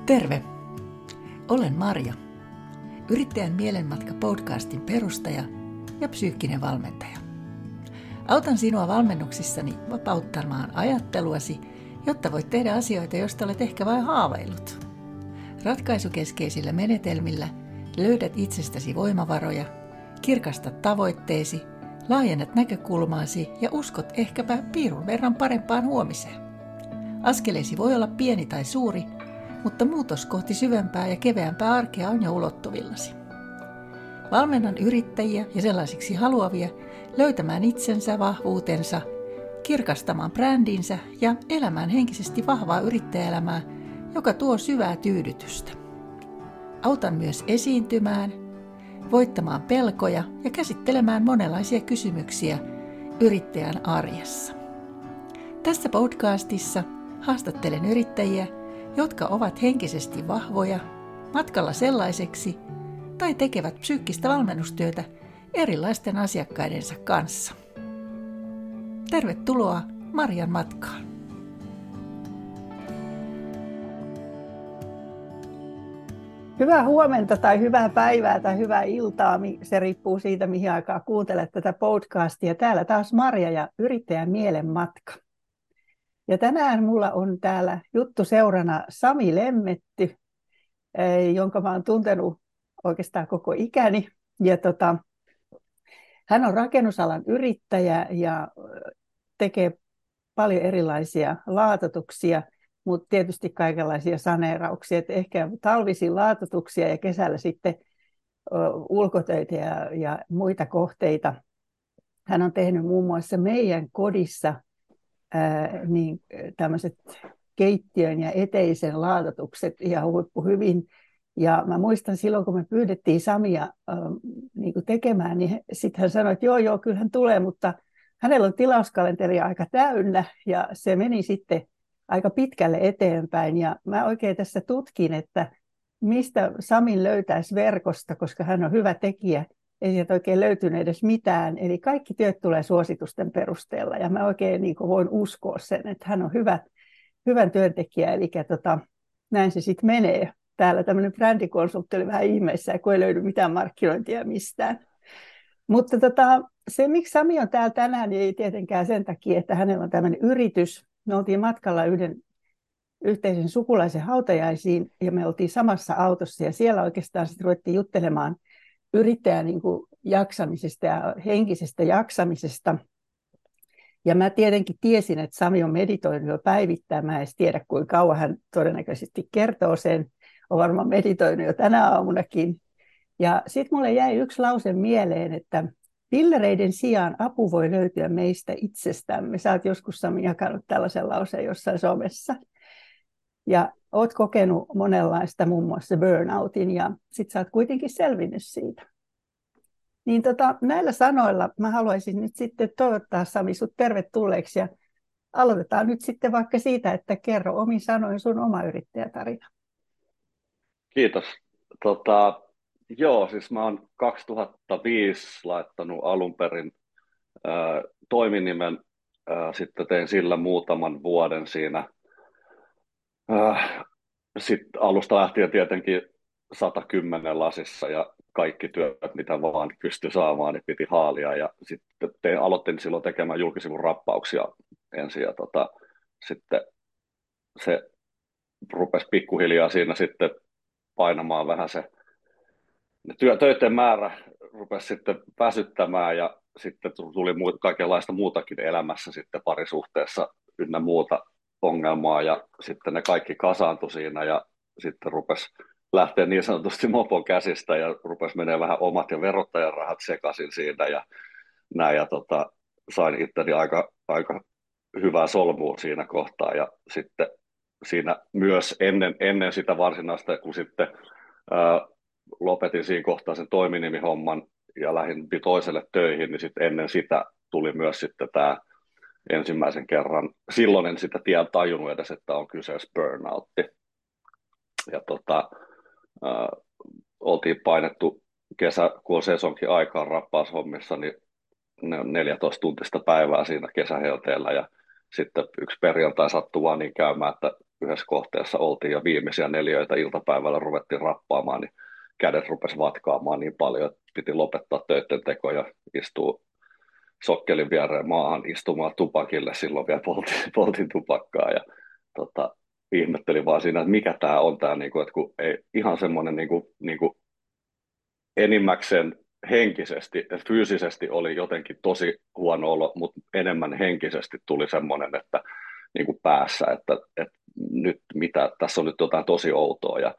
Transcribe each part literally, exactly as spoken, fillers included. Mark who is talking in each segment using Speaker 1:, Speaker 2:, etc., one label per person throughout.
Speaker 1: Terve! Olen Marja, Yrittäjän mielenmatka podcastin perustaja ja psyykkinen valmentaja. Autan sinua valmennuksissani vapauttamaan ajatteluasi, jotta voit tehdä asioita, joista olet ehkä vain haaveillut. Ratkaisukeskeisillä menetelmillä löydät itsestäsi voimavaroja, kirkastat tavoitteesi, laajennat näkökulmaasi ja uskot ehkäpä piirun verran parempaan huomiseen. Askeleesi voi olla pieni tai suuri, mutta muutos kohti syvempää ja keveämpää arkea on jo ulottuvillasi. Valmennan yrittäjiä ja sellaisiksi haluavia löytämään itsensä, vahvuutensa, kirkastamaan brändinsä ja elämään henkisesti vahvaa yrittäjäelämää, joka tuo syvää tyydytystä. Autan myös esiintymään, voittamaan pelkoja ja käsittelemään monenlaisia kysymyksiä yrittäjän arjessa. Tässä podcastissa haastattelen yrittäjiä, jotka ovat henkisesti vahvoja, matkalla sellaiseksi tai tekevät psyykkistä valmennustyötä erilaisten asiakkaidensa kanssa. Tervetuloa Marjan matkaan!
Speaker 2: Hyvää huomenta tai hyvää päivää tai hyvää iltaa, se riippuu siitä, mihin aikaa kuuntelet tätä podcastia. Täällä taas Marja ja Yrittäjän mielen matka. Ja tänään mulla on täällä juttu seurana Sami Lemmetty, jonka mä oon tuntenut oikeastaan koko ikäni. Ja tota, hän on rakennusalan yrittäjä ja tekee paljon erilaisia laatoituksia, mutta tietysti kaikenlaisia saneerauksia. Et ehkä talvisin laatoituksia ja kesällä sitten ulkotöitä ja, ja muita kohteita. Hän on tehnyt muun muassa meidän kodissa Ää, niin tämmöiset keittiön ja eteisen laatotukset ihan huippuhyvin. Ja mä muistan silloin, kun me pyydettiin Samia äh, niin kuin tekemään, niin sitten hän sanoi, että joo, joo, kyllä hän tulee, mutta hänellä on tilauskalenteri aika täynnä ja se meni sitten aika pitkälle eteenpäin. Ja mä oikein tässä tutkin, että mistä Samin löytäisi verkosta, koska hän on hyvä tekijä. Ei sieltä oikein löytynyt edes mitään. Eli kaikki työt tulee suositusten perusteella. Ja mä oikein niin kuin voin uskoa sen, että hän on hyvä, hyvän työntekijä. Eli tota, näin se sitten menee. Täällä tämmöinen brändikonsultti oli vähän ihmeessä, kun ei löydy mitään markkinointia mistään. Mutta tota, se, miksi Sami on täällä tänään, niin ei tietenkään sen takia, että hänellä on tämmöinen yritys. Me oltiin matkalla yhden yhteisen sukulaisen hautajaisiin ja me oltiin samassa autossa. Ja siellä oikeastaan sitten ruvettiin juttelemaan yrittäjän niin kuin jaksamisesta ja henkisestä jaksamisesta. Ja mä tietenkin tiesin, että Sami on meditoinut jo päivittäin. Mä en edes tiedä, kuinka kauan hän todennäköisesti kertoo sen. On varmaan meditoinut jo tänä aamunakin. Ja sitten mulle jäi yksi lause mieleen, että pillereiden sijaan apu voi löytyä meistä itsestämme. Sä oot joskus, Sami, jakanut tällaisen lauseen jossain somessa. Ja oot kokenut monenlaista, muun muassa burnoutin, ja sit sä oot kuitenkin selvinnyt siitä. Niin tota, näillä sanoilla mä haluaisin nyt sitten toivottaa, Sami, sut tervetulleeksi, ja aloitetaan nyt sitten vaikka siitä, että kerro omin sanoin sun oma yrittäjätarina.
Speaker 3: Kiitos. Tota, joo, siis mä oon kaksituhattaviisi laittanut alun perin ää, toiminimen, ää, sitten tein sillä muutaman vuoden siinä. Sitten alusta lähtien tietenkin sata kymmenen lasissa ja kaikki työt, mitä vaan pystyi saamaan, niin piti haalia. Ja sitten tein, aloitin silloin tekemään julkisivun rappauksia ensin ja tota, sitten se rupesi pikkuhiljaa siinä sitten painamaan vähän se työ, töiden määrä rupesi sitten väsyttämään ja sitten tuli muu, kaikenlaista muutakin elämässä sitten parisuhteessa ynnä muuta ongelmaa ja sitten ne kaikki kasaantui siinä ja sitten rupesi lähteä niin sanotusti mopon käsistä ja rupesi menee vähän omat ja verottajan rahat sekaisin siinä ja näin ja tota, sain itteni aika, aika hyvää solmua siinä kohtaa ja sitten siinä myös ennen, ennen sitä varsinaista, kun sitten ää, lopetin siinä kohtaa sen toiminimihomman ja lähdin toiselle töihin, niin sitten ennen sitä tuli myös sitten tämä ensimmäisen kerran. Silloin en sitä tiedä tajunnut edes, että on kyseessä burnoutti. Ja tota, äh, oltiin painettu kesä, kun on sesonkin aikaan rappaushommissa, niin ne on neljätoista tuntista päivää siinä kesähelteellä. Ja sitten yksi perjantai sattui vaan niin käymään, että yhdessä kohteessa oltiin ja viimeisiä neljöitä iltapäivällä ruvettiin rappaamaan, niin kädet rupesi vatkaamaan niin paljon, että piti lopettaa töiden teko ja istua sokkelin viereen maahan istumaan tupakille. Silloin vielä poltin, poltin tupakkaa ja tota, ihmettelin vaan siinä, että mikä tämä on tämä, niin kuin, että kun ei ihan semmoinen niin kuin, niin kuin enimmäkseen henkisesti, että fyysisesti oli jotenkin tosi huono olo, mutta enemmän henkisesti tuli semmoinen, että niin kuin päässä, että, että nyt mitä, tässä on nyt jotain tosi outoa ja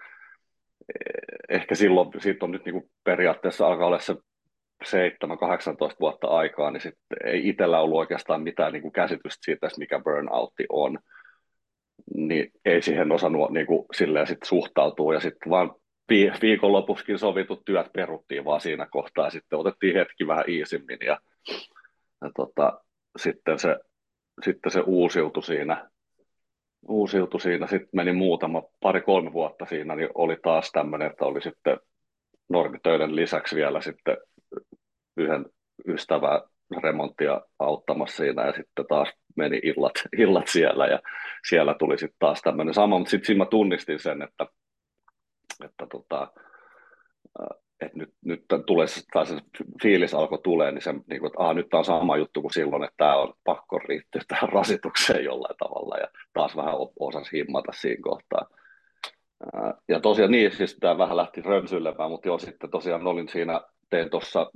Speaker 3: ehkä silloin, siitä on nyt niin kuin periaatteessa alkaa olla se seitsemän kahdeksantoista vuotta aikaa, niin sitten ei itsellä ollut oikeastaan mitään niin kuin käsitystä siitä, mikä burnoutti on, niin ei siihen osannut niin kuin silleen sit suhtautua ja sitten vaan viikonlopuksikin sovitut työt peruttiin vaan siinä kohtaa ja sitten otettiin hetki vähän iisimmin ja, ja tota, sitten, se, sitten se uusiutui siinä, uusiutui siinä, sitten meni muutama, pari-kolme vuotta siinä, niin oli taas tämmöinen, että oli sitten normitöiden lisäksi vielä sitten yhden ystävää remonttia auttamassa siinä ja sitten taas meni illat, illat siellä ja siellä tuli sitten taas tämmöinen sama, mutta sitten siinä mä tunnistin sen, että, että tota, että nyt, nyt tulee, tai se fiilis alkoi tulee, niin se, niin kuin, että aha, nyt tämä on sama juttu kuin silloin, että tämä on pakko riittyä tähän rasitukseen jollain tavalla, ja taas vähän osasi himmata siinä kohtaa. Ja tosiaan niin, siis tämä vähän lähti rönsyilemään, mutta joo, sitten tosiaan olin siinä, tein tuossa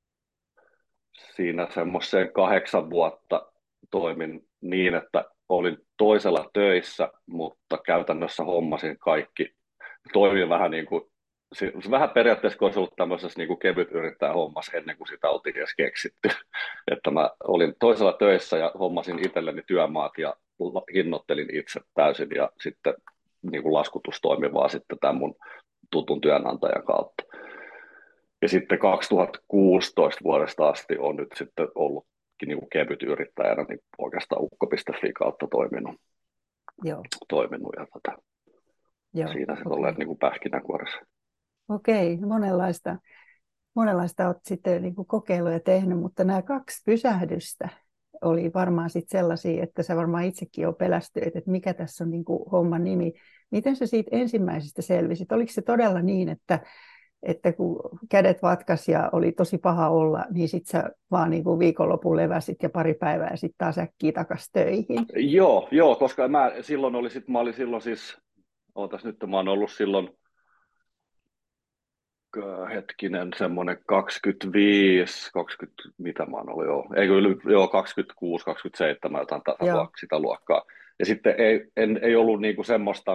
Speaker 3: siinä semmoiseen kahdeksan vuotta toimin niin, että olin toisella töissä, mutta käytännössä hommasin kaikki. Toimin vähän niin kuin se vähän periaatteessa, kun olisi ollut tämmöisessä niin kuin kevyt yrittäjä hommas ennen kuin sitä oltiin edes keksitty. Että mä olin toisella töissä ja hommasin itselleni työmaat ja hinnoittelin itse täysin ja sitten niin kuin laskutus toimi vaan sitten tämän mun tutun työnantajan kautta. Ja sitten kaksituhattakuusitoista vuodesta asti on nyt sitten ollutkin niin kuin kevyt yrittäjänä niin oikeastaan ukko piste fi kautta toiminut.
Speaker 2: Joo.
Speaker 3: toiminut ja tota,
Speaker 2: Joo,
Speaker 3: siinä sitten
Speaker 2: okay.
Speaker 3: olleet niin kuin pähkinänkuoressa.
Speaker 2: Okei, monenlaista, monenlaista olet sitten niin kuin kokeillut ja tehnyt, mutta nämä kaksi pysähdystä oli varmaan sitten sellaisia, että sä varmaan itsekin jo pelästyit, että mikä tässä on niin kuin homman nimi. Miten sä siitä ensimmäisestä selvisit? Oliko se todella niin, että, että kun kädet vatkas ja oli tosi paha olla, niin sitten sä vaan niin kuin viikonlopun leväsit ja pari päivää ja sitten taas äkkiä takaisin töihin?
Speaker 3: Joo, joo, koska mä silloin oli, sit, mä olin silloin siis, ootas nyt, mä oon ollut silloin hetkinen, semmoinen kaksikymmentäviisi, kaksikymmentä, mitä mä oon ollut, joo, eikö yli, joo, kaksikymmentäkuusi, kaksikymmentäseitsemän, jotain tätä luokkaa, sitä luokkaa. Ja sitten ei, en, ei ollut niinku semmoista,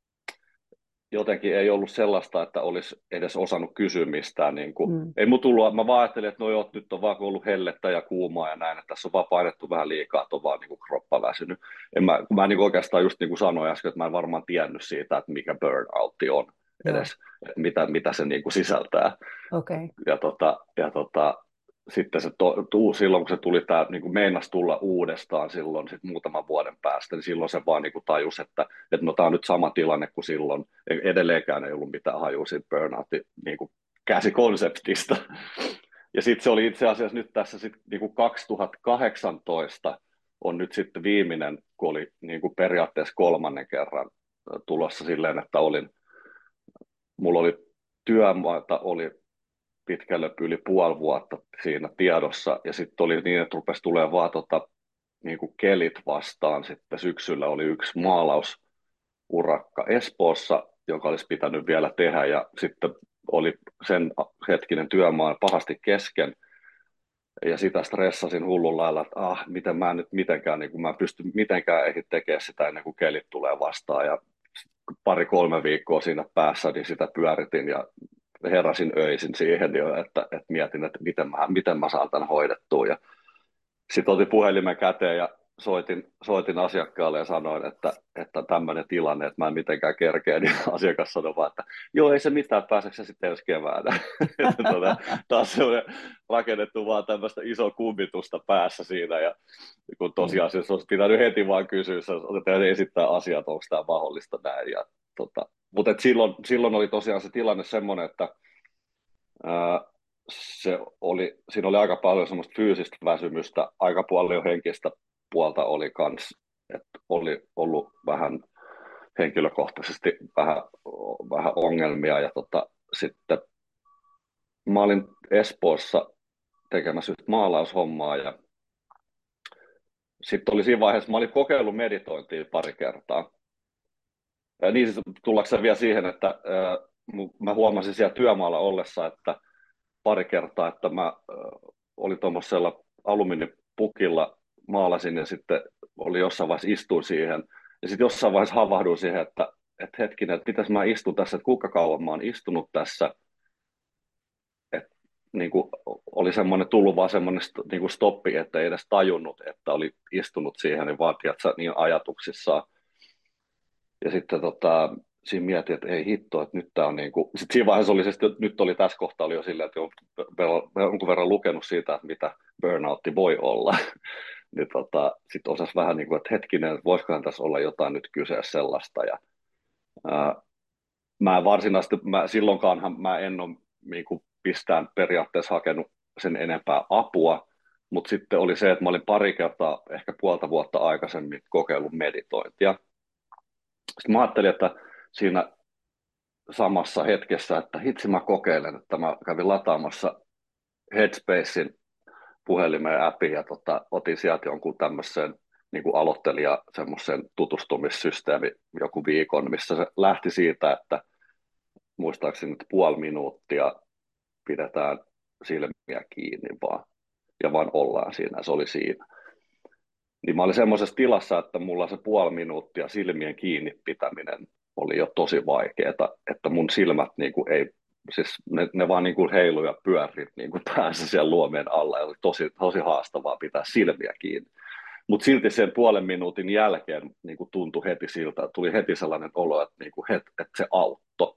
Speaker 3: jotenkin ei ollut sellaista, että olisi edes osannut kysyä mistään. Niin kuin, mm. Ei mun tullut, mä vaan ajattelin, että no joo, nyt on vaan ollut hellettä ja kuumaa ja näin, että tässä on vaan painettu vähän liikaa, että on vaan niin kuin kroppa väsynyt. En mä, kun mä niin oikeastaan just niin kuin sanoin äsken, että mä en varmaan tiennyt siitä, että mikä burnoutti on edes, että mitä, mitä se niin kuin sisältää.
Speaker 2: Okay.
Speaker 3: Ja, tota, ja tota, sitten se to, tu, silloin, kun se tuli tämä, niin kuin meinasi tulla uudestaan silloin sit muutaman vuoden päästä, niin silloin se vaan niin kuin tajusi, että, että no, tämä on nyt sama tilanne kuin silloin. Edelleenkään ei ollut mitään hajua siitä burnoutin niin kuin käsikonseptista. Ja sitten se oli itse asiassa nyt tässä sit, niin kuin kaksituhattakahdeksantoista on nyt sitten viimeinen, kun oli niin kuin periaatteessa kolmannen kerran tulossa silleen, että olin, mulla oli työmaata, oli pitkälle yli puoli vuotta siinä tiedossa, ja sitten oli niin, että rupesi tulemaan vaan tota, niin kuin kelit vastaan. Sitten syksyllä oli yksi maalausurakka Espoossa, joka olisi pitänyt vielä tehdä, ja sitten oli sen hetkinen työmaa pahasti kesken, ja sitä stressasin hullun lailla, että ah, miten mä nyt mitenkään, niin kuin mä en pysty mitenkään ehdi tekemään sitä ennen kuin kelit tulee vastaan, ja pari-kolme viikkoa siinä päässä, niin sitä pyöritin, ja heräsin öisin siihen jo, että, että mietin, että miten mä, miten mä saan tämän hoidettua. Ja sitten otin puhelimen käteen ja soitin, soitin asiakkaalle ja sanoin, että, että tämmöinen tilanne, että mä en mitenkään kerkeä, niin asiakas sanoi vaan, että joo, ei se mitään, pääseekö sitten ensi keväänä. tuota, taas semmoinen rakennettu vaan tämmöistä isoa kummitusta päässä siinä, ja kun tosiasiassa olisi pitänyt heti vaan kysyä, että esittää asiat, onko tämä mahdollista näin, ja tota, mutta silloin, silloin oli tosiaan se tilanne semmoinen, että ää, se oli, siinä oli aika paljon semmoista fyysistä väsymystä, aika paljon henkistä puolta oli kans, että oli ollut vähän henkilökohtaisesti vähän, vähän ongelmia. Ja tota, sitten mä olin Espoossa tekemässä yhtä maalaushommaa ja sitten oli siinä vaiheessa, mä olin kokeillut meditointia pari kertaa. Ja niin siis tullakseen vielä siihen, että ää, mä huomasin siellä työmaalla ollessa, että pari kertaa, että mä ää, olin tuommoisella alumiinipukilla, maalasin ja sitten oli jossain vaiheessa istuin siihen. Ja sitten jossain vaiheessa havahduin siihen, että, että hetkinen, että mitäs mä istun tässä, että kuinka kauan mä oon istunut tässä. Että niin kuin oli semmoinen tullut vaan semmoinen niin kuin stoppi, että ei edes tajunnut, että oli istunut siihen, niin vaatii, että niin ajatuksissaan. Ja sitten tota, siinä mietin, että ei hitto, että nyt tämä on niin kuin... Sitten siinä vaiheessa oli se, että nyt oli tässä kohtaa oli jo silleen, että olen jonkun verran lukenut siitä, että mitä burnoutti voi olla. niin tota, sitten osasi vähän niin kuin, että hetkinen, että voisikohan tässä olla jotain nyt kyseessä sellaista. Ja, ää, mä varsinaisesti, mä, silloinkaanhan mä en ole niin kuin pistään periaatteessa hakenut sen enempää apua, mutta sitten oli se, että mä olin pari kertaa, ehkä puolta vuotta aikaisemmin kokeillut meditointia. Sitten mä ajattelin, että siinä samassa hetkessä, että hitsi mä kokeilen, että mä kävin lataamassa Headspacein puhelimeen appin ja tota, otin sieltä jonkun tämmöisen niin kuin aloittelija semmoisen tutustumissysteemi joku viikon, missä se lähti siitä, että muistaakseni nyt puoli minuuttia pidetään silmiä kiinni vaan ja vaan ollaan siinä, se oli siinä. Niin mä olin semmoisessa tilassa, että mulla se puoli minuuttia silmien kiinni pitäminen oli jo tosi vaikeaa, että mun silmät niin kuin ei, siis ne, ne vaan niin kuin heilu ja pyöri niin kuin päässä siellä luomien alla ja oli tosi, tosi haastavaa pitää silmiä kiinni. Mutta silti sen puolen minuutin jälkeen niin kuin tuntui heti siltä, tuli heti sellainen olo, että, niin kuin het, että se auttoi.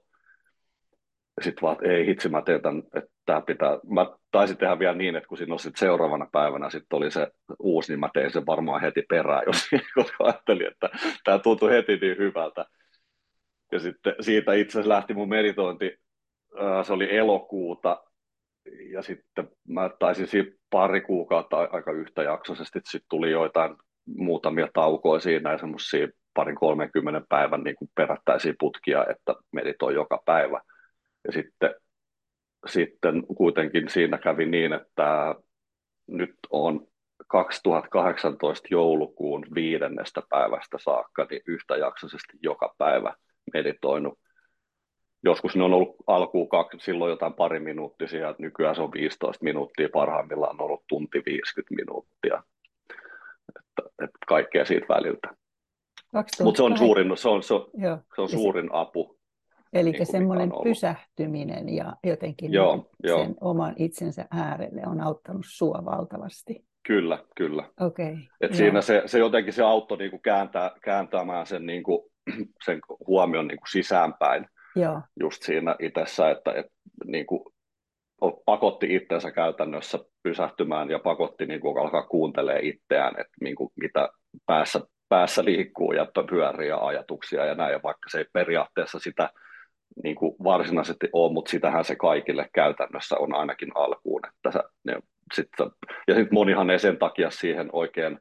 Speaker 3: Ja sitten vaan, että ei hitsi, mä teen tämän, että tämä pitää, mä taisin tehdä vielä niin, että kun siinä sit seuraavana päivänä sitten oli se uusi, niin mä tein sen varmaan heti perään, jos, koska ajattelin, että tämä tuntui heti niin hyvältä. Ja sitten siitä itse asiassa lähti mun meditointi, se oli elokuuta, ja sitten mä taisin siinä pari kuukautta aika yhtäjaksoisesti, sitten tuli joitain muutamia taukoja siinä ja semmoisia parin kolmenkymmenen päivän niin kuin perättäisiä putkia, että meditoin joka päivä. Ja sitten, sitten kuitenkin siinä kävi niin, että nyt on kaksituhattakahdeksantoista joulukuun viidennestä päivästä saakka niin yhtäjaksoisesti joka päivä meditoinut. Joskus ne on ollut alkuun kaksi, silloin jotain pari minuuttisia, että nykyään se on viisitoista minuuttia, parhaimmillaan on ollut tunti viisikymmentä minuuttia. Että, että kaikkea siitä väliltä. Mutta se on suurin, se on, se on, se on suurin se, apu.
Speaker 2: Eli niin semmoinen pysähtyminen ja jotenkin
Speaker 3: joo,
Speaker 2: niin
Speaker 3: jo.
Speaker 2: sen oman itsensä äärelle on auttanut sua valtavasti.
Speaker 3: Kyllä, kyllä.
Speaker 2: Okay,
Speaker 3: Et siinä se, se jotenkin se auttoi niinku kääntää, kääntämään sen, niinku, sen huomion niinku sisäänpäin.
Speaker 2: Joo.
Speaker 3: Just siinä itsessä, että et, niinku, pakotti itsensä käytännössä pysähtymään ja pakotti niinku, alkaa kuuntelemaan itseään, että niinku, mitä päässä, päässä liikkuu ja pyörii ja ajatuksia ja näin. Ja vaikka se ei periaatteessa sitä niinku, varsinaisesti ole, mutta sitähän se kaikille käytännössä on ainakin alkuun. Että sä, ne, sit, ja sitten monihan ei sen takia siihen oikein,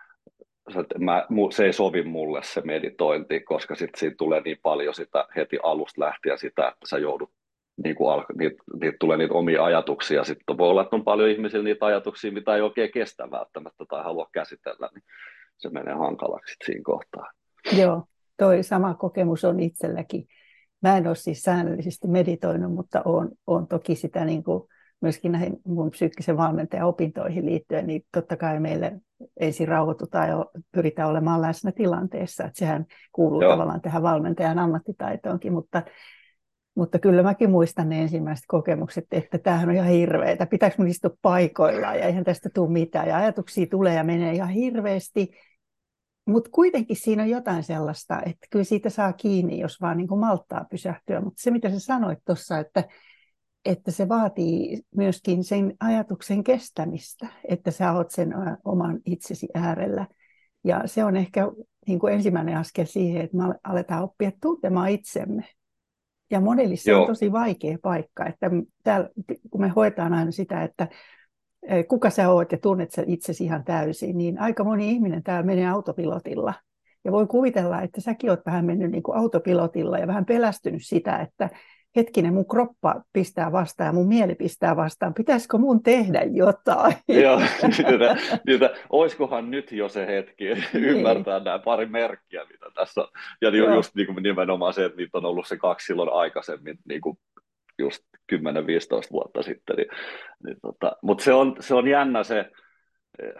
Speaker 3: Mä, se ei sovi mulle se meditointi, koska sitten siitä tulee niin paljon sitä heti alusta lähtien sitä, että sä joudut, niin kuin alka, niitä, niitä tulee niitä omia ajatuksia, sitten voi olla, että on paljon ihmisillä niitä ajatuksia, mitä ei oikein kestä välttämättä tai halua käsitellä, niin se menee hankalaksi siinä kohtaa.
Speaker 2: Joo, toi sama kokemus on itselläkin. Mä en ole siis säännöllisesti meditoinut, mutta olen, olen toki sitä niin kuin myöskin näihin mun psyykkisen valmentajan opintoihin liittyen, niin totta kai meille ensin rauhoitutaan ja pyritään olemaan läsnä tilanteessa, että sehän kuuluu Joo. tavallaan tähän valmentajan ammattitaitoonkin, mutta, mutta kyllä mäkin muistan ne ensimmäiset kokemukset, että tämähän on ihan hirveetä, pitääkö mun istua paikoillaan ja eihän tästä tule mitään, ja ajatuksia tulee ja menee ihan hirveästi, mutta kuitenkin siinä on jotain sellaista, että kyllä siitä saa kiinni, jos vaan niin kuin malttaa pysähtyä, mutta se mitä sä sanoit tuossa, että että se vaatii myöskin sen ajatuksen kestämistä, että sä oot sen oman itsesi äärellä. Ja se on ehkä niin kuin ensimmäinen askel siihen, että me aletaan oppia tuntemaan itsemme. Ja monille se on tosi vaikea paikka, että täällä, kun me hoetaan aina sitä, että kuka sä oot ja tunnet sä itsesi ihan täysin, niin aika moni ihminen täällä menee autopilotilla. Ja voi kuvitella, että säkin oot vähän mennyt niin kuin autopilotilla ja vähän pelästynyt sitä, että hetkinen, mun kroppa pistää vastaan ja mun mieli pistää vastaan. Pitäisikö mun tehdä jotain?
Speaker 3: Joo, niitä, niitä, olisikohan nyt jo se hetki
Speaker 2: Niin,
Speaker 3: ymmärtää nämä pari merkkiä, mitä tässä on. Ja ju-
Speaker 2: joo,
Speaker 3: just niin kuin nimenomaan se, että niitä on ollut se kaksi silloin aikaisemmin, niin kuin just kymmenen viisitoista vuotta sitten. Niin, niin tota, mutta se on, se on jännä se, eh,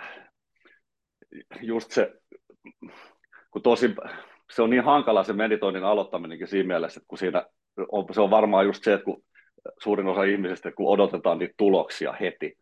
Speaker 3: just se, kun tosi, se on niin hankala se meditoinnin aloittaminenkin siinä mielessä, että kun siinä on, se on varmaan just se, että kun suurin osa ihmisistä, kun odotetaan niitä tuloksia heti,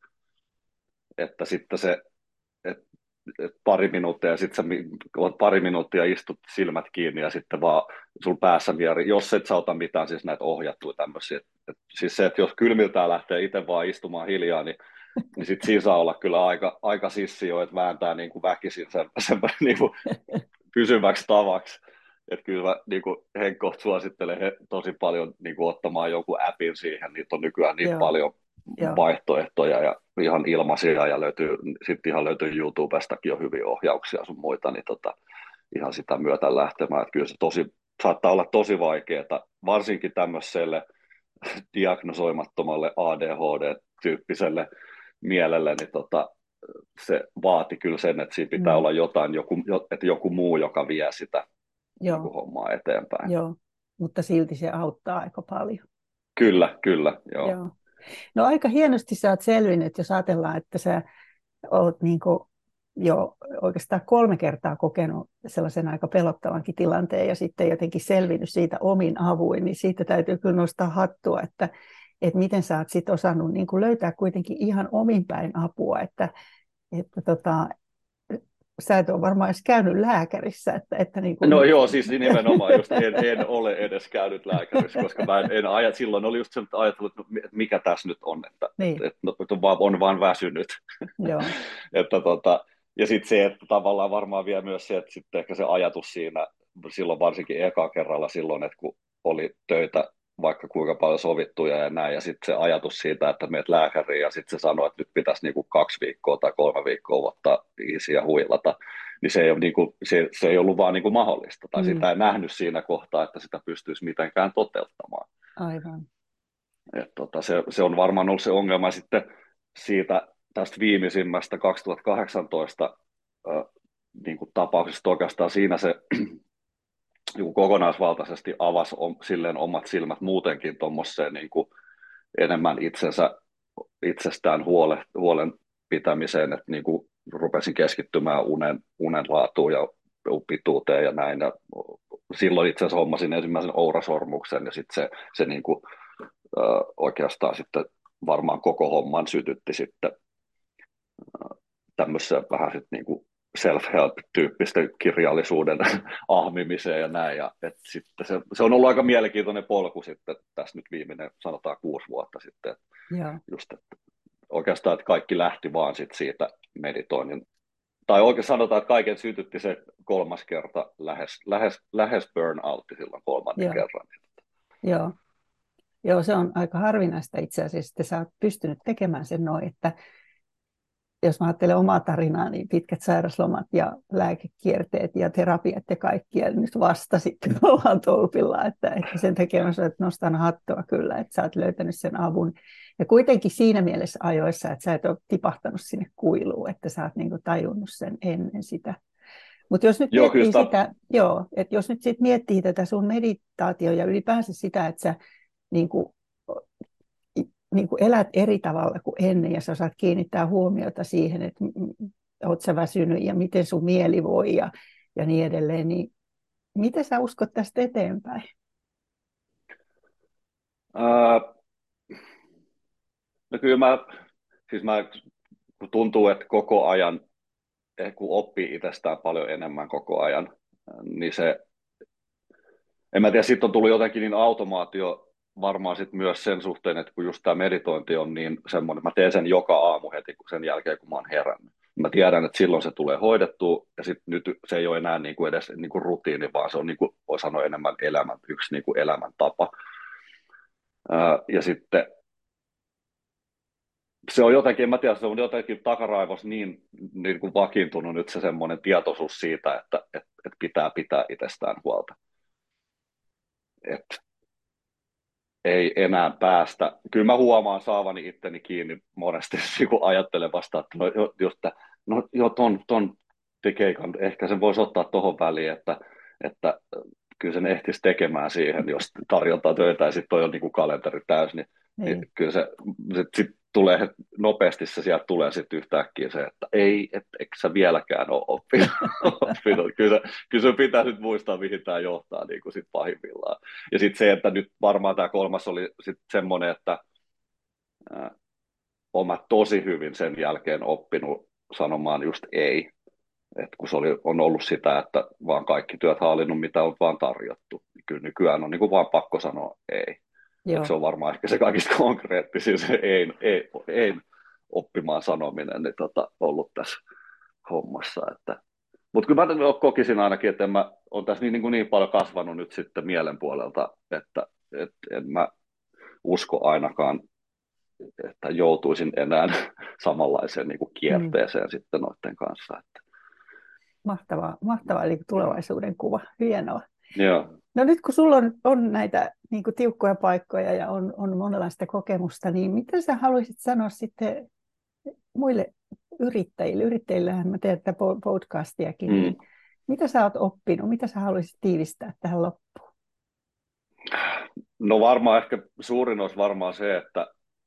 Speaker 3: että sitten se, että et pari minuuttia ja sitten sä oot pari minuuttia istut silmät kiinni ja sitten vaan sun päässä mieri, jos et sä ota mitään siis näitä ohjattuja tämmöisiä. Et, et, siis se, että jos kylmiltään lähtee itse vaan istumaan hiljaa, niin, niin sitten siinä saa olla kyllä aika, aika sissi jo, että vääntää niin kuin väkisin sen, sen niin kuin pysyväksi tavaksi. Että kyllä mä niin kuin Henkko suosittelen he, tosi paljon niin kuin ottamaan jonkun appin siihen, niitä on nykyään niin
Speaker 2: joo,
Speaker 3: paljon
Speaker 2: joo,
Speaker 3: vaihtoehtoja ja ihan ilmaisia ja löytyy, sitten ihan löytyy YouTubestakin jo hyviä ohjauksia sun muita, niin tota, ihan sitä myötä lähtemään. Että kyllä se tosi, saattaa olla tosi vaikeaa, varsinkin tämmöiselle diagnosoimattomalle A D H D-tyyppiselle mielelle, niin tota, se vaati kyllä sen, että siinä pitää
Speaker 2: mm,
Speaker 3: olla jotain, joku, että joku muu, joka vie sitä niin
Speaker 2: joo,
Speaker 3: kuin hommaa eteenpäin.
Speaker 2: joo. Mutta silti se auttaa aika paljon.
Speaker 3: Kyllä, kyllä, joo.
Speaker 2: Joo. No aika hienosti sä oot selvinnyt, jos ajatellaan, että sä oot niin kuin jo oikeastaan kolme kertaa kokenut sellaisen aika pelottavankin tilanteen ja sitten jotenkin selvinnyt siitä omin avuin, niin siitä täytyy kyllä nostaa hattua, että, että miten sä oot sitten osannut niin kuin löytää kuitenkin ihan omin päin apua, että, että tota, sä et ole varmaan edes käynyt lääkärissä. Että, että niin kuin...
Speaker 3: No joo, siis nimenomaan just en, en ole edes käynyt lääkärissä, koska mä en, en ajat, silloin oli just se ajatellut, että mikä tässä nyt on, että,
Speaker 2: Niin,
Speaker 3: että, että on, vaan, on vaan väsynyt.
Speaker 2: joo,
Speaker 3: että, tota, ja sitten se, että tavallaan varmaan vielä myös se, että sitten ehkä se ajatus siinä, silloin varsinkin eka kerralla silloin, että kun oli töitä vaikka kuinka paljon sovittuja ja näin, ja sitten se ajatus siitä, että meet lääkäriin, ja sitten se sanoo, että nyt pitäisi niinku kaksi viikkoa tai kolme viikkoa ottaa easy ja huilata, niin se ei, ole niinku, se, se ei ollut vaan niinku mahdollista, tai
Speaker 2: mm,
Speaker 3: sitä ei nähnyt siinä kohtaa, että sitä pystyisi mitenkään toteuttamaan.
Speaker 2: aivan.
Speaker 3: Et tota, se, se on varmaan ollut se ongelma sitten siitä tästä viimeisimmästä kaksituhattakahdeksantoista äh, niin kuin tapauksesta oikeastaan siinä se niin kokonaisvaltaisesti avasi om, silleen omat silmät muutenkin tuommoiseen niin enemmän itsensä, itsestään huole, huolen pitämiseen, että niin kuin rupesin keskittymään unen, unen laatuun ja pituuteen ja näin. Ja silloin itse asiassa hommasin ensimmäisen ourasormuksen ja sitten se, se niin kuin, ö, oikeastaan sitten varmaan koko homman sytytti sitten tämmöisessä vähän sitten niin kuin self-help-tyyppisten kirjallisuuden ahmimiseen ja näin. Ja, et sitten se, se, on ollut aika mielenkiintoinen polku sitten tässä nyt viimeinen, sanotaan kuusi vuotta sitten.
Speaker 2: Joo.
Speaker 3: Just, että oikeastaan, että kaikki lähti vaan sit siitä meditoinnin. Tai oikein sanotaan, että kaiken sytytti se kolmas kerta lähes, lähes, lähes burnoutti silloin kolmannen
Speaker 2: Joo.
Speaker 3: kerran.
Speaker 2: Joo. Joo, se on aika harvinaista itse asiassa, että sä oot pystynyt tekemään sen noin, että jos mä ajattelen omaa tarinaa, niin pitkät sairaslomat ja lääkekierteet ja terapiat ja kaikki, ja nyt vasta sitten ollaan tolpilla, että, että sen takia mä sanoin, että nostan hattua kyllä, että sä oot löytänyt sen avun. Ja kuitenkin siinä mielessä ajoissa, että sä et ole tipahtanut sinne kuiluun, että sä oot niin kuin tajunnut sen ennen sitä. Mutta jos nyt
Speaker 3: Joo,
Speaker 2: miettii
Speaker 3: kyllä sitä...
Speaker 2: sitä, joo, että jos nyt sit miettii tätä sun meditaatio ja ylipäänsä sitä, että sä niin kuin, niin kuin elät eri tavalla kuin ennen ja sä osaat kiinnittää huomiota siihen, että oot sä väsynyt ja miten sun mieli voi ja, ja niin edelleen, niin miten sä uskot tästä eteenpäin?
Speaker 3: Ää, no kyllä mä, siis mä, kun tuntuu, että koko ajan, kun oppii itsestään paljon enemmän koko ajan, niin se, en mä tiedä, sitten on tullut jotenkin niin automaatio varmaan sit myös sen suhteen, että kun just tämä meditointi on niin semmoinen, mä teen sen joka aamu heti sen jälkeen, kun mä oon herännyt. Mä tiedän, että silloin se tulee hoidettua, ja sitten nyt se ei ole enää niin kuin edes niin kuin rutiini, vaan se on, niin kuin, voi sanoa, enemmän elämän, yksi niin kuin elämäntapa. Ää, ja sitten se on jotenkin, en mä tiedä, se on jotenkin takaraivossa niin, niin kuin vakiintunut nyt se semmoinen tietoisuus siitä, että et, et pitää pitää itsestään huolta. Et ei enää päästä. Kyllä mä huomaan saavani itteni kiinni monesti niin ajattelen vasta, että no, just, no jo ton, ton keikan, ehkä sen voisi ottaa tuohon väliin, että, että kyllä sen ehtisi tekemään siihen, jos tarjotaan töitä ja sitten on niin kuin kalenteri täys, niin, niin. niin kyllä se sit, sit tulee nopeasti, se sieltä tulee sitten yhtäkkiä se, että ei, et, eikö sä vieläkään ole oppinut. oppinut. Kyllä, kyllä sun pitää nyt muistaa, mihin tämä johtaa niin kuin sit pahimmillaan. Ja sitten se, että nyt varmaan tämä kolmas oli sitten semmoinen, että äh, olen mä tosi hyvin sen jälkeen oppinut sanomaan just ei. Et kun se oli, on ollut sitä, että vaan kaikki työt hallinnut, mitä on vaan tarjottu. Niin kyllä nykyään on niin kuin vaan pakko sanoa ei. Se on varmaan ehkä se kaikista konkreettisin se ei, ei, ei oppimaan sanominen niin tota, ollut tässä hommassa. Että. Mutta kyllä mä kokisin ainakin, että en mä olen tässä niin, niin, niin paljon kasvanut nyt sitten mielen puolelta, että et, en mä usko ainakaan, että joutuisin enää samanlaiseen niin kuin kierteeseen mm. sitten noiden kanssa. Että.
Speaker 2: Mahtavaa, mahtavaa eli tulevaisuuden kuva, hienoa.
Speaker 3: Joo.
Speaker 2: No nyt kun sulla on, on näitä niin kuin tiukkoja paikkoja ja on, on monenlaista kokemusta, niin mitä sä haluaisit sanoa sitten muille yrittäjille? Yrittäjillähän mä teen tätä podcastiakin, mm. niin mitä sä oot oppinut? Mitä sä haluaisit tiivistää tähän loppuun?
Speaker 3: No varmaan ehkä suurin olisi varmaan se, että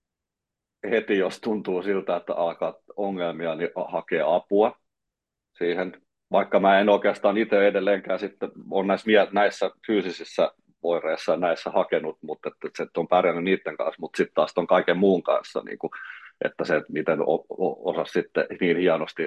Speaker 3: heti jos tuntuu siltä, että alkaa ongelmia, niin hakee apua siihen. Vaikka mä en oikeastaan itse edelleenkään sitten ole näissä, näissä fyysisissä oireissa ja näissä hakenut, mutta että, että se on pärjännyt niiden kanssa, mutta sitten taas ton kaiken muun kanssa, niin kuin, että se, että miten osasi sitten niin hienosti,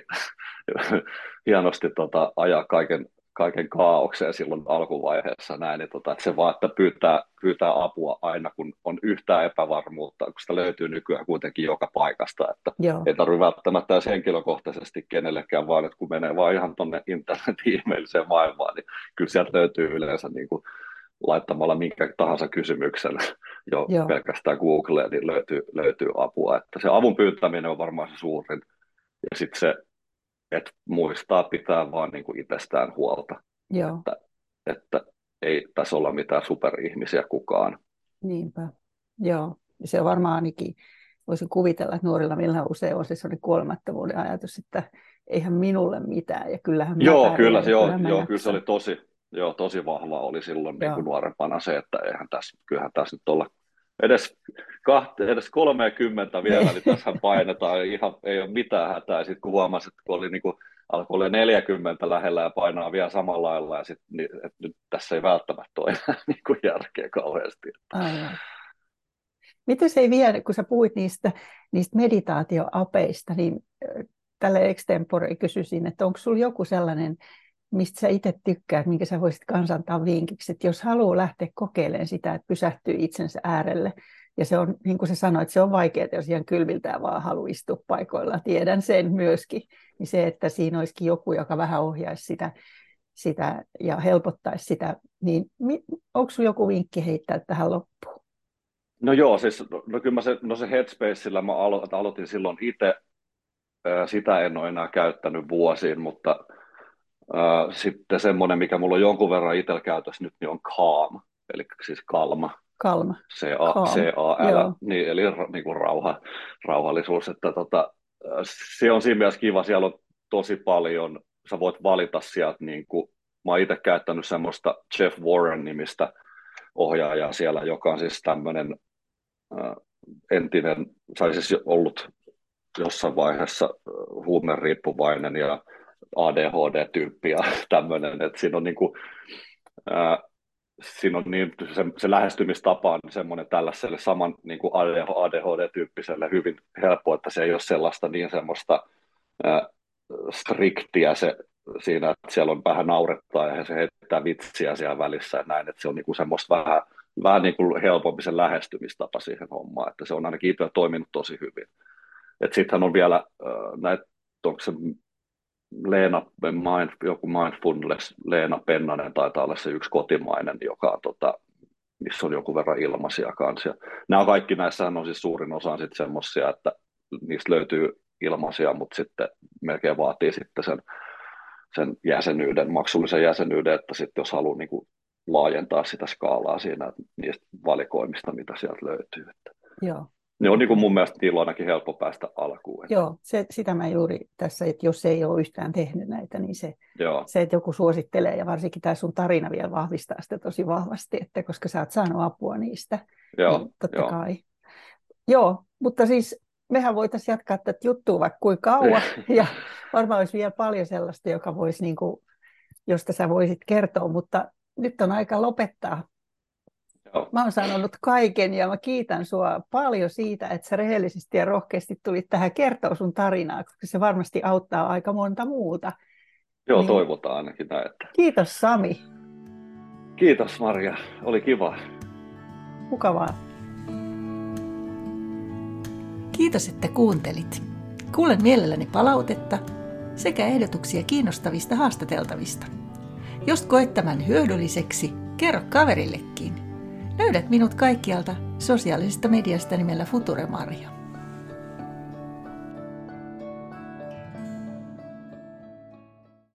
Speaker 3: hienosti tota, ajaa kaiken, kaiken kaaokseen silloin alkuvaiheessa näin, niin tota, että se vaan, että pyytää, pyytää apua aina, kun on yhtään epävarmuutta, kun sitä löytyy nykyään kuitenkin joka paikasta, että Joo. ei tarvitse välttämättä edes henkilökohtaisesti kenellekään, vaan että kun menee vaan ihan tuonne internet-ihmeelliseen maailmaan, niin kyllä sieltä löytyy yleensä niin kuin laittamalla minkä tahansa kysymyksen jo Joo. pelkästään Googleen, niin löytyy, löytyy apua, että se avun pyytäminen on varmaan se suurin, ja sitten se että muistaa pitää vaan niin kuin itsestään huolta,
Speaker 2: Joo.
Speaker 3: Että, että ei tässä olla mitään superihmisiä kukaan.
Speaker 2: Niinpä, joo. Se on varmaan ainakin, voisin kuvitella, että nuorilla millä usein on se sellainen kuolemattomuuden ajatus, että eihän minulle mitään, ja kyllähän mä
Speaker 3: Joo,
Speaker 2: pärjään,
Speaker 3: kyllä,
Speaker 2: ja
Speaker 3: joo,
Speaker 2: kyllähän
Speaker 3: joo, kyllä se oli tosi, joo, tosi vahva oli silloin niin kuin nuorempana se, että eihän tässä, kyllähän tässä nyt olla edes, kahte, edes kolmekymmentä vielä, niin tässä painetaan, ihan, ei ole mitään hätää. Sitten kun huomasin, että kun oli niin kuin, alkoi olla neljäkymmentä lähellä ja painaa vielä samalla lailla, ja sit, niin, että nyt tässä ei välttämättä ole enää niin kuin järkeä kauheasti.
Speaker 2: Aivan. Miten se ei vielä, kun sä puhuit niistä, niistä meditaatioapeista, niin tälle extempore kysyisin, että onko sulla joku sellainen, mistä sä itse tykkäät, minkä sä voisit kanssa antaa vinkiksi, että jos haluaa lähteä kokeilemaan sitä, että pysähtyy itsensä äärelle, ja se on, niin kuin sä sanoit, se on vaikeaa, jos ihan kylviltään vaan haluaa istua paikoilla, tiedän sen myöskin, niin se, että siinä olisikin joku, joka vähän ohjaisi sitä, sitä ja helpottaisi sitä, niin onko sulla joku vinkki heittää tähän loppuun?
Speaker 3: No joo, siis no kyllä mä se, no se Headspacella mä alo, aloitin silloin itse, sitä en ole enää käyttänyt vuosiin, mutta Uh, sitten semmoinen, mikä mulla on jonkun verran itsellä käytössä nyt, niin on Calm, eli siis kalma.
Speaker 2: Kalma.
Speaker 3: C-A-L, niin, eli niin kuin rauha, rauhallisuus. Että tota, se on siinä mielessä kiva, siellä on tosi paljon, sä voit valita sieltä, niin kuin, mä oon itse käyttänyt semmoista Jeff Warren-nimistä ohjaajaa siellä, joka on siis tämmöinen uh, entinen, tai siis ollut jossain vaiheessa huumeriippuvainen ja A D H D-tyyppi ja tämmöinen, että siinä on, niin kuin, ää, siinä on niin, se, se lähestymistapa on semmoinen tällaiselle saman niin kuin A D H D-tyyppiselle hyvin helppo, että se ei ole sellaista niin semmoista ää, striktiä se, siinä, että siellä on vähän naurettaa ja se heittää vitsiä siellä välissä ja näin, että se on niin kuin semmoista vähän, vähän niin kuin helpompi se lähestymistapa siihen hommaan, että se on ainakin itse toiminut tosi hyvin. Sittenhän on vielä ää, näitä, onko se Leena, mind, joku Mindfulness, Leena Pennanen taitaa olla se yksi kotimainen, joka on, tota, missä on joku verran ilmaisia kanssa. Nämä kaikki näissähän on siis suurin osa sitten semmoisia, että niistä löytyy ilmaisia, mutta sitten melkein vaatii sitten sen, sen jäsenyyden, maksullisen jäsenyyden, että sitten jos haluaa niin kuin laajentaa sitä skaalaa siinä että niistä valikoimista, mitä sieltä löytyy. Että
Speaker 2: Joo.
Speaker 3: ne on niin kuin mun mielestä niillä on ainakin helppo päästä alkuun.
Speaker 2: Joo, se, sitä mä juuri tässä, että jos ei ole yhtään tehnyt näitä, niin se,
Speaker 3: Joo.
Speaker 2: se, että joku suosittelee, ja varsinkin tämä sun tarina vielä vahvistaa sitä tosi vahvasti, että koska sä oot saanut apua niistä,
Speaker 3: Joo,
Speaker 2: niin totta
Speaker 3: joo.
Speaker 2: kai. Joo, mutta siis mehän voitaisiin jatkaa tätä juttua vaikka kuinka kauan, ja varmaan olisi vielä paljon sellaista, joka voisi, niin kuin, josta sä voisit kertoa, mutta nyt on aika lopettaa.
Speaker 3: Joo.
Speaker 2: Mä oon sanonut kaiken ja mä kiitän sua paljon siitä, että sä rehellisesti ja rohkeasti tulit tähän kertoa sun tarinaa, koska se varmasti auttaa aika monta muuta.
Speaker 3: Joo,
Speaker 2: niin...
Speaker 3: toivotaan ainakin näin. Että...
Speaker 2: Kiitos Sami.
Speaker 3: Kiitos Marja, oli kiva.
Speaker 2: Mukavaa.
Speaker 1: Kiitos, että kuuntelit. Kuulen mielelläni palautetta sekä ehdotuksia kiinnostavista haastateltavista. Jos koet tämän hyödylliseksi, kerro kaverillekin. Löydät minut kaikkialta sosiaalisesta mediasta nimellä Future Marja.